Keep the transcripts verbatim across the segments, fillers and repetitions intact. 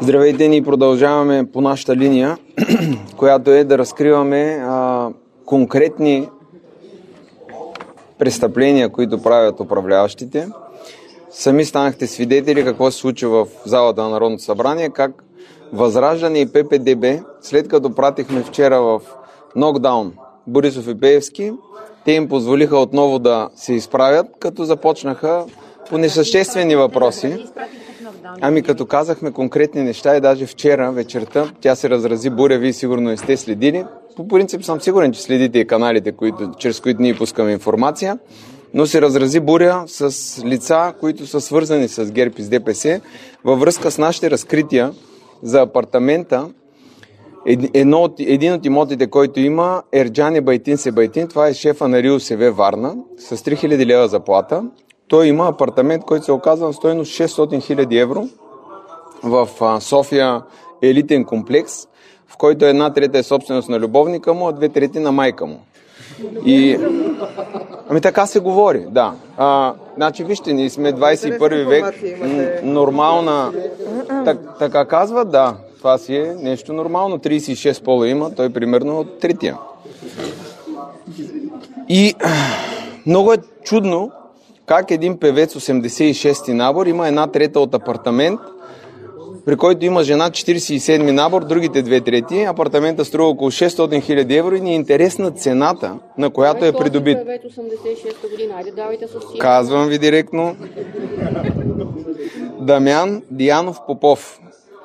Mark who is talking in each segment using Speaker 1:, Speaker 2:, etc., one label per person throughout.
Speaker 1: Здравейте, ни продължаваме по нашата линия, която е да разкриваме а, конкретни престъпления, които правят управляващите. Сами станахте свидетели какво се случва в залата на Народното събрание, как Възраждане и Пе Пе Де Бе, след като пратихме вчера в нокдаун Борисов и Пеевски, те им позволиха отново да се изправят, като започнаха по несъществени въпроси. Ами като казахме конкретни неща и даже вчера вечерта тя се разрази буря, вие сигурно не сте следили. По принцип съм сигурен, че следите и каналите, които, чрез които ние пускаме информация, но се разрази буря с лица, които са свързани с ГЕРБ и с Де Пе Се, във връзка с нашите разкрития за апартамента. Едно от, един от имотите, който има, Ерджан Ебайтин Себайтин, това е шефа на Рио Се Ве Варна, с три хиляди лева заплата. Той има апартамент, който се оказва на стойност шестстотин хиляди евро в София елитен комплекс, в който една трета е собственост на любовника му, а две трети на майка му. И... Ами така се говори, да. А, значи вижте, ние сме двадесет и първи век, нормална... Так, така казва, да, това си е нещо нормално. тридесет и шест пола има, той примерно от третия. И много е чудно как един певец осемдесет и шести набор има една трета от апартамент, при който има жена четиридесет и седми набор, другите две трети. Апартамента струва около шестстотин хиляди евро и ни е интересна цената, на която е придобит. Казвам ви директно. Дамян Диянов Попов.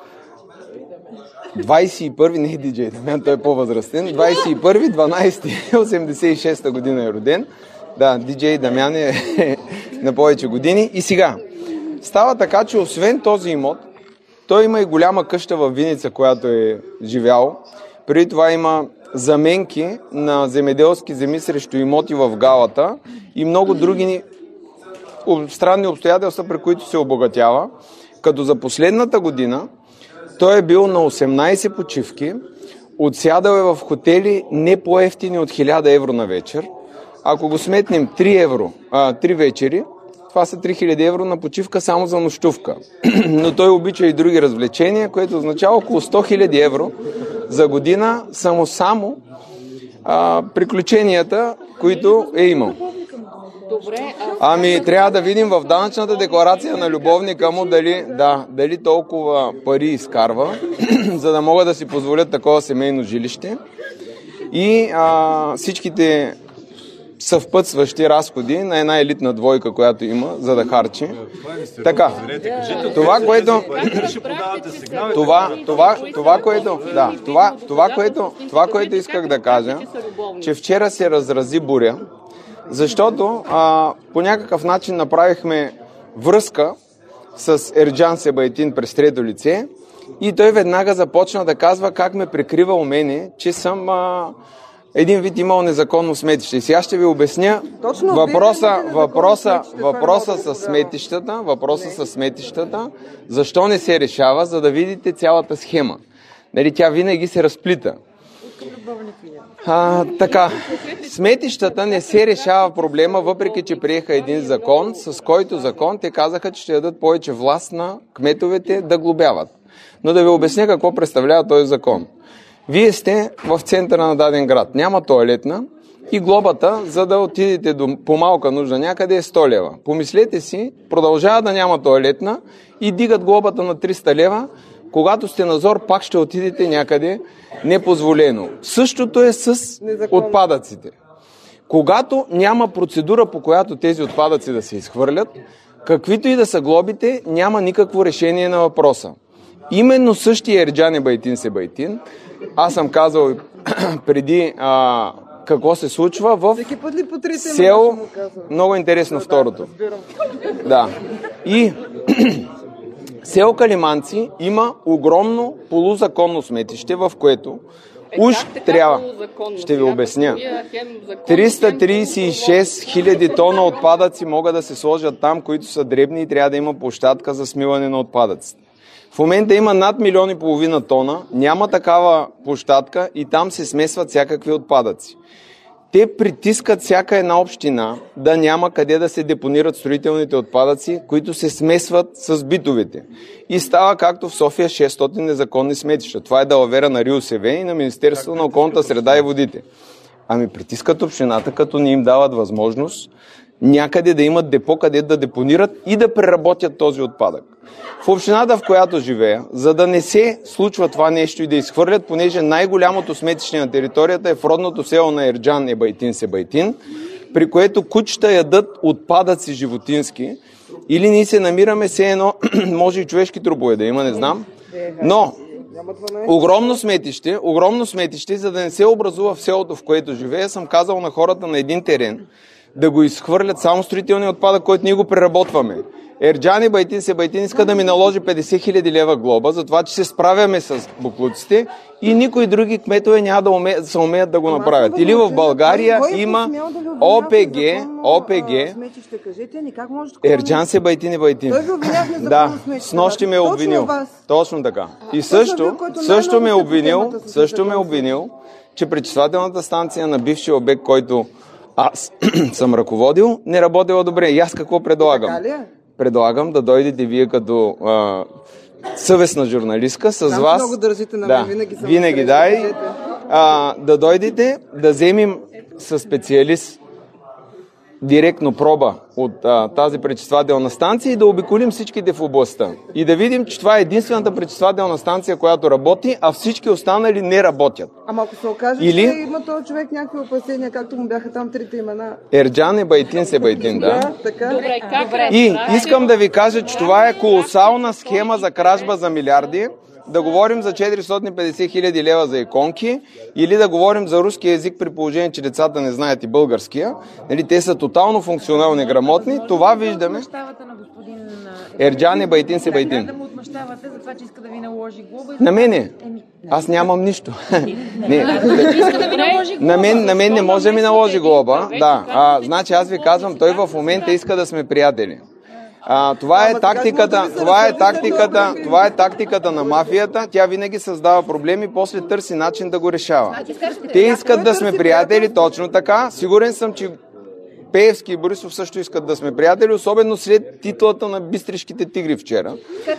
Speaker 1: двадесет и първи, не е диджей Дамян, той е по-възрастен. двадесет и първи, дванадесети, осемдесет и шеста година е роден. Да, диджей Дамян е на повече години. И сега, става така, че освен този имот, той има и голяма къща в Виница, която е живял. Преди това има заменки на земеделски земи срещу имоти в Галата и много други странни обстоятелства, при които се обогатява. Като за последната година той е бил на осемнадесет почивки, отсядал е в хотели не по-евтини от хиляда евро на вечер. Ако го сметнем три евро, а, три вечери, това са три хиляди евро на почивка само за нощувка. Но той обича и други развлечения, което означава около сто хиляди евро за година само само а, приключенията, които е имал. Ами трябва да видим в данъчната декларация на любовника му дали, да, дали толкова пари изкарва, за да могат да си позволят такова семейно жилище. И а, всичките съвпътстващи разходи на една елитна двойка, която има, за да харчи. Така, това, което... Това, това, това, което... Да, това, това, което, това, което исках да кажа, че вчера се разрази буря, защото а, по някакъв начин направихме връзка с Ерджан Себайтин през трето лице и той веднага започна да казва как ме прикривал мене, че съм... А, един вид имал незаконно сметище. И сега ще ви обясня Точно, въпроса, въпроса, въпроса с сметищата, въпроса с сметищата, защо не се решава, за да видите цялата схема. Нали, тя винаги се разплита. А, така, сметищата не се решава проблема, въпреки че приеха един закон, с който закон те казаха, че ще дадат повече власт на кметовете да глобяват. Но да ви обясня какво представлява този закон. Вие сте в центъра на даден град, няма тоалетна и глобата, за да отидете до, по малка нужда някъде е сто лева. Помислете си, продължава да няма тоалетна и дигат глобата на триста лева, когато сте на зор, пак ще отидете някъде непозволено. Същото е с отпадъците. Когато няма процедура, по която тези отпадъци да се изхвърлят, каквито и да са глобите, няма никакво решение на въпроса. Именно същия Ерджан Ебайтин Себайтин, аз съм казал преди а, какво се случва в село. Много интересно второто. Да. И село Калиманци има огромно полузаконно сметище, в което уж трябва, ще ви обясня, триста тридесет и шест хиляди тона отпадъци могат да се сложат там, които са дребни и трябва да има площадка за смиване на отпадъците. В момента има над милион и половина тона, няма такава площадка и там се смесват всякакви отпадъци. те притискат всяка една община да няма къде да се депонират строителните отпадъци, които се смесват с битовите. И става както в София шестстотин незаконни сметища. Това е далавера на РИОСВ и на Министерството на околната среда и водите. Ами притискат общината, като не им дават възможност някъде да имат депо, къде да депонират и да преработят този отпадък. В общината, в която живея, за да не се случва това нещо и да изхвърлят, понеже най-голямото сметище на територията е в родното село на Ерджан Ебайтин Себайтин, при което кучета ядат отпадъци животински, или ние се намираме все едно, може и човешки трупове да има, не знам, но огромно сметище, огромно сметище, за да не се образува в селото, в което живея, съм казал на хората на един терен да го изхвърлят само строителния отпадък, който ние го преработваме. Ерджан Ебайтин Себайтин иска да ми наложи петдесет хиляди лева глоба за това, че се справяме с боклуците и никой други кметове няма да, уме, да се умеят да го направят. Или в България има ОПГ, ОПГ, Ерджан Себайтин Ебайтин. Да, с нощи ме е обвинил. Точно така. И също, също ме е обвинил, също ме е обвинил, че пречиствателната станция на бившия обект, който аз съм ръководил, не работила добре. И аз какво предлагам? Предлагам да дойдете вие като а, съвестна журналистка с
Speaker 2: Там
Speaker 1: вас.
Speaker 2: Много държите на
Speaker 1: да,
Speaker 2: мен, винаги съм
Speaker 1: винаги да, и, а, да дойдете, да вземем със специалист директно проба от а, тази пречиствателна станция и да обиколим всичките в областта. И да видим, че това е единствената пречиствателна станция, която работи, а всички останали не работят.
Speaker 2: Ама ако се окаже,
Speaker 1: Или...
Speaker 2: че има този човек някакви опасения, както му бяха там трите имена.
Speaker 1: Ерджан Ебайтин Себайтин, да.
Speaker 2: Да, така.
Speaker 3: Добре, как
Speaker 1: И искам да ви кажа, че това е колосална схема за кражба за милиарди. Да говорим за четиристотин и петдесет хиляди лева за иконки или да говорим за руски език при положение, че децата не знаят и българския. Нали, те са тотално функционални, грамотни. Това виждаме. Ерджан Ебайтин Себайтин.
Speaker 3: Да му отмъщавате за това, че иска да ви наложи глоба.
Speaker 1: На мене? Аз нямам нищо. Не. На мен, на мен не може да ми наложи глоба. Да. А, значи аз ви казвам, той в момента иска да сме приятели. А, това е тактиката, това е тактиката, това е тактиката на мафията. Тя винаги създава проблеми, после търси начин да го решава. Те искат да сме приятели, точно така. Сигурен съм, че Пеевски и Борисов също искат да сме приятели, особено след титлата на Бистришките тигри вчера.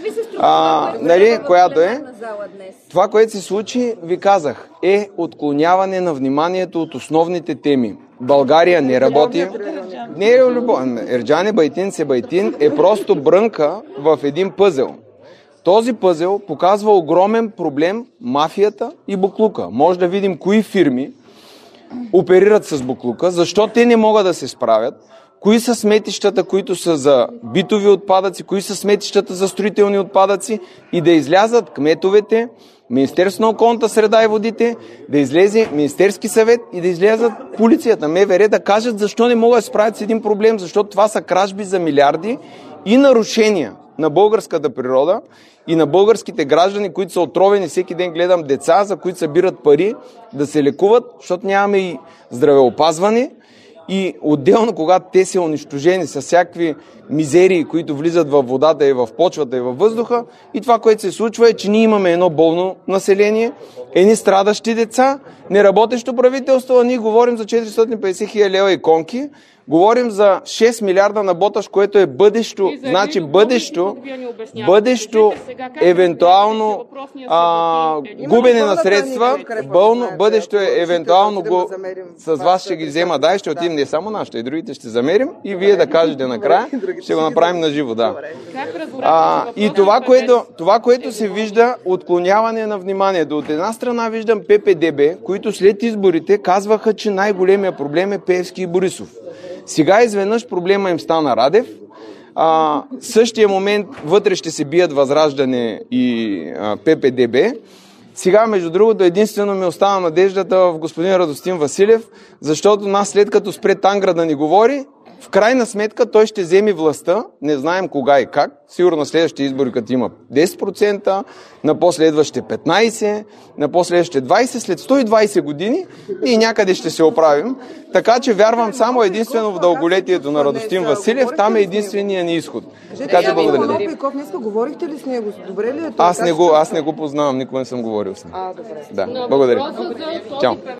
Speaker 1: А, нали, която е? Това, което се случи, ви казах, е отклоняване на вниманието от основните теми. България не работи. Не е любов. Ерджан Ебайтин Себайтин е просто брънка в един пъзел. Този пъзел показва огромен проблем мафията и буклука. Може да видим кои фирми оперират с буклука, защо те не могат да се справят, кои са сметищата, които са за битови отпадъци, кои са сметищата за строителни отпадъци и да излязат кметовете, Министерството на околната среда и водите, да излезе Министерски съвет и да излязат полицията, МВР, да кажат защо не могат да се справят с един проблем, защото това са кражби за милиарди и нарушения на българската природа и на българските граждани, които са отровени. Всеки ден гледам деца, за които събират пари да се лекуват, защото нямаме и здравеопазване. И отделно, когато те са унищожени с всякакви мизерии, които влизат във водата и в почвата и във въздуха, и това, което се случва е, че ние имаме едно болно население, едни страдащи деца, неработещо правителство, а ние говорим за четиристотин и петдесет хиляди лева иконки, говорим за шест милиарда на боташ, което е бъдещо, значи бъдещо, бъдещо, евентуално а, губене на средства, бълно, бъдещо е евентуално го, с вас ще ги взема, да, ще отидем не само нашите, и другите ще замерим и вие да кажете накрая, ще го направим на живо, да. А, и това което, това, което се вижда, отклоняване на вниманието. От една страна виждам П П Д Б, които след изборите казваха, че най-големия проблем е Пеевски и Борисов. Сега изведнъж проблема им стана Радев. А, същия момент вътре ще се бият Възраждане и а, П П Д Б. Сега, между другото, единствено ми остана надеждата в господин Радостин Василев, защото нас след като спре Тангра да ни говори, в крайна сметка той ще вземе властта, не знаем кога и как, сигурно на следващите избори, като има десет процента, на последващите петнайсет процента, на последващите двайсет процента, след сто и двайсет години и някъде ще се оправим. Така че вярвам само единствено в дълголетието на Радостин Василев, там е единствения ни изход. Така че благодаря.
Speaker 2: Днеска говорихте ли с него? Добре ли е това?
Speaker 1: Аз не го, аз не го познавам, никога не съм говорил с него.
Speaker 2: А, добре.
Speaker 1: Да, благодаря. Чао.